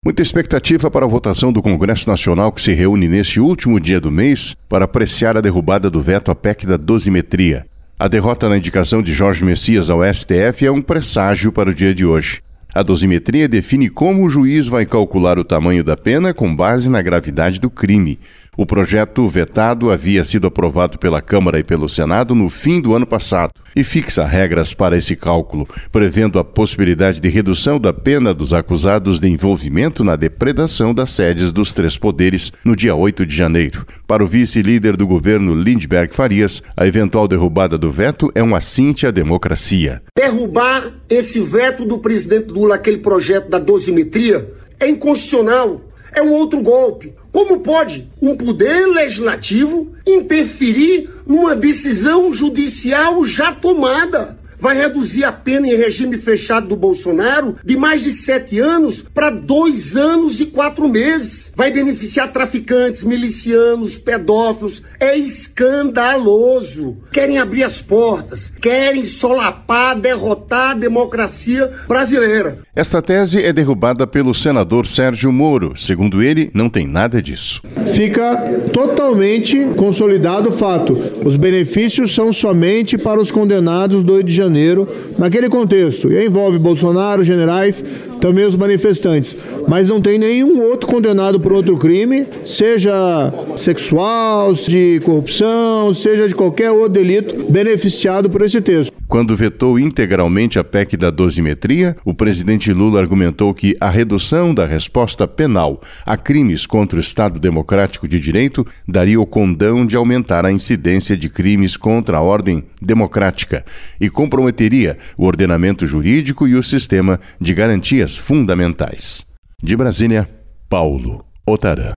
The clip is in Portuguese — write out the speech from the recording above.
Muita expectativa para a votação do Congresso Nacional que se reúne neste último dia do mês para apreciar a derrubada do veto à PEC da dosimetria. A derrota na indicação de Jorge Messias ao STF é um presságio para o dia de hoje. A dosimetria define como o juiz vai calcular o tamanho da pena com base na gravidade do crime. O projeto vetado havia sido aprovado pela Câmara e pelo Senado no fim do ano passado e fixa regras para esse cálculo, prevendo a possibilidade de redução da pena dos acusados de envolvimento na depredação das sedes dos três poderes no dia 8 de janeiro. Para o vice-líder do governo Lindbergh Farias, a eventual derrubada do veto é um assinte à democracia. Derrubar esse veto do presidente Lula, aquele projeto da dosimetria, é inconstitucional. É um outro golpe. Como pode um poder legislativo interferir numa decisão judicial já tomada? Vai reduzir a pena em regime fechado do Bolsonaro de mais de 7 anos para 2 anos e 4 meses. Vai beneficiar traficantes, milicianos, pedófilos. É escandaloso. Querem abrir as portas, querem solapar, derrotar a democracia brasileira. Esta tese é derrubada pelo senador Sérgio Moro. Segundo ele, não tem nada disso. Fica totalmente consolidado o fato. Os benefícios são somente para os condenados do 8 de janeiro, naquele contexto. E envolve Bolsonaro, generais, também os manifestantes. Mas não tem nenhum outro condenado por outro crime, seja sexual, de corrupção, seja de qualquer outro delito, beneficiado por esse texto. Quando vetou integralmente a PEC da dosimetria, o presidente Lula argumentou que a redução da resposta penal a crimes contra o Estado Democrático de Direito daria o condão de aumentar a incidência de crimes contra a ordem democrática e comprometeria o ordenamento jurídico e o sistema de garantias fundamentais. De Brasília, Paulo Otarã.